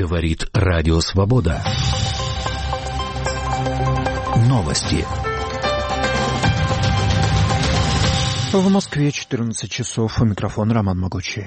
Говорит Радио Свобода. Новости. В Москве 14 часов. У микрофона Роман Могучий.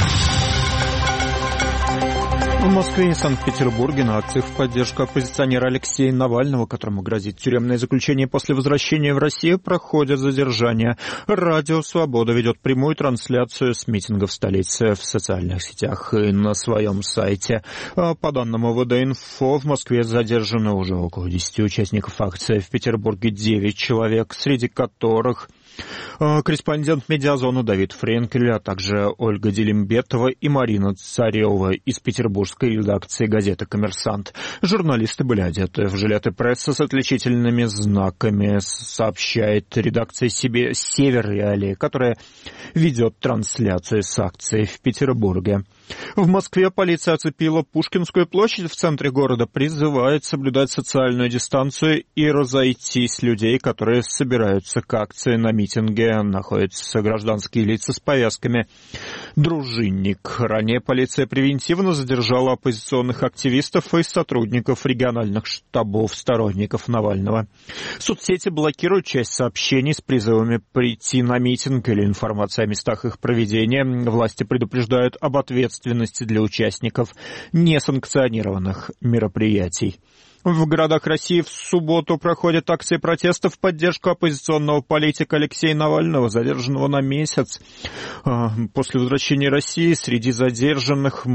В Москве и Санкт-Петербурге на акциях в поддержку оппозиционера Алексея Навального, которому грозит тюремное заключение после возвращения в Россию, проходят задержания. Радио «Свобода» ведет прямую трансляцию с митинга в столице в социальных сетях и на своем сайте. По данным ОВД-Инфо, в Москве задержаны уже около 10 участников акции, в Петербурге 9 человек, среди которых корреспондент «Медиазона» Давид Френкель, а также Ольга Делимбетова и Марина Царева из петербургской редакции газеты «Коммерсант». Журналисты были одеты в жилеты прессы с отличительными знаками, сообщает редакция «Север Реалии», которая ведет трансляцию с акцией в Петербурге. В Москве полиция оцепила Пушкинскую площадь в центре города, призывает соблюдать социальную дистанцию и разойтись людей, которые собираются к акции. На митинге находятся гражданские лица с повязками «Дружинник». Ранее полиция превентивно задержала оппозиционных активистов и сотрудников региональных штабов сторонников Навального. Соцсети блокируют часть сообщений с призывами прийти на митинг или информация о местах их проведения. Власти предупреждают об ответственности для участников несанкционированных мероприятий. В городах России в субботу проходят акции протеста в поддержку оппозиционного политика Алексея Навального, задержанного на месяц. После возвращения России среди задержанных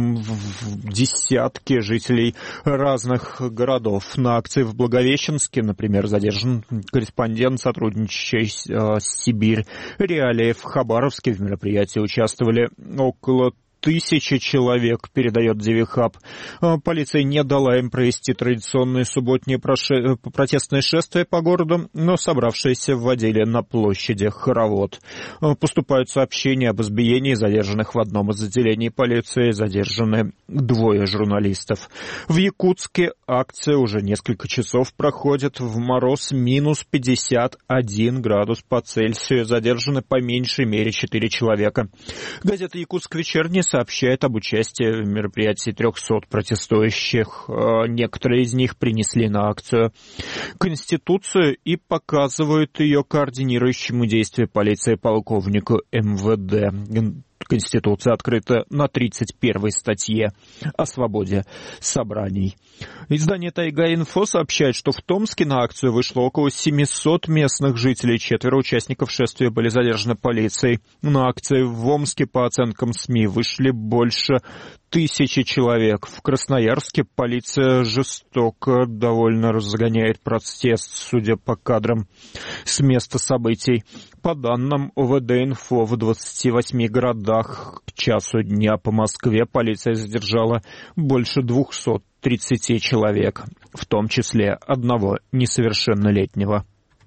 десятки жителей разных городов. На акции в Благовещенске, например, задержан корреспондент, сотрудничающий с Сибирь Реалии. В Хабаровске в мероприятии участвовали около 1000 человек, передает Девихаб. Полиция не дала им провести традиционные субботние протестные шествия по городу, но собравшиеся вводили на площади хоровод. Поступают сообщения об избиении задержанных в одном из отделений полиции. Задержаны 2 журналистов. В Якутске акция уже несколько часов проходит. В мороз минус 51 градус по Цельсию. Задержаны по меньшей мере 4 человека. Газета «Якутск вечерний» сообщает об участии в мероприятии 300 протестующих. Некоторые из них принесли на акцию Конституцию и показывают ее координирующему действия полиции полковнику МВД. Конституция открыта на 31-й статье о свободе собраний. Издание «Тайга-Инфо» сообщает, что в Томске на акцию вышло около 700 местных жителей. 4 участников шествия были задержаны полицией. На акции в Омске, по оценкам СМИ, вышли больше 1000 человек. В Красноярске полиция жестоко довольно разгоняет протест, судя по кадрам с места событий. По данным ОВД-Инфо, в 28 городах к часу дня по Москве полиция задержала больше 230 человек, в том числе 1 несовершеннолетнего.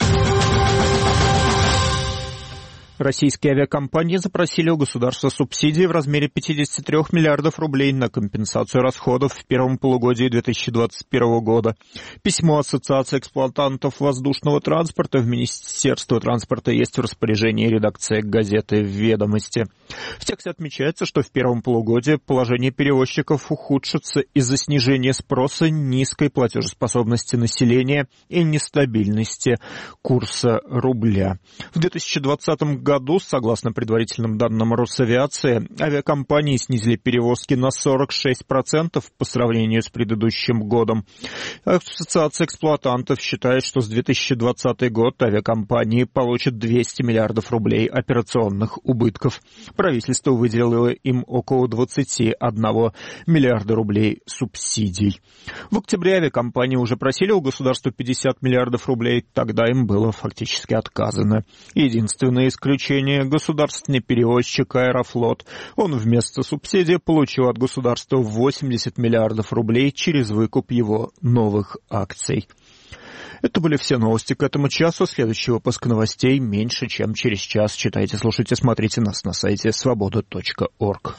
Российские авиакомпании запросили у государства субсидии в размере 53 миллиардов рублей на компенсацию расходов в первом полугодии 2021 года. Письмо Ассоциации эксплуатантов воздушного транспорта в Министерство транспорта есть в распоряжении редакции газеты «Ведомости». В тексте отмечается, что в первом полугодии положение перевозчиков ухудшится из-за снижения спроса, низкой платежеспособности населения и нестабильности курса рубля. В 2020 году, согласно предварительным данным Росавиации, авиакомпании снизили перевозки на 46% по сравнению с предыдущим годом. Ассоциация эксплуатантов считает, что с 2020 год авиакомпании получат 200 миллиардов рублей операционных убытков. Правительство выделило им около 21 миллиарда рублей субсидий. В октябре авиакомпании уже просили у государства 50 миллиардов рублей, тогда им было фактически отказано. Единственное исключение – государственный перевозчик «Аэрофлот». Он вместо субсидии получил от государства 80 миллиардов рублей через выкуп его новых акций. Это были все новости к этому часу. Следующий выпуск новостей меньше, чем через час. Читайте, слушайте, смотрите нас на сайте svoboda.org.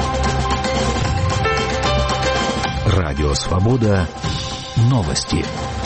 Радио «Свобода». Новости.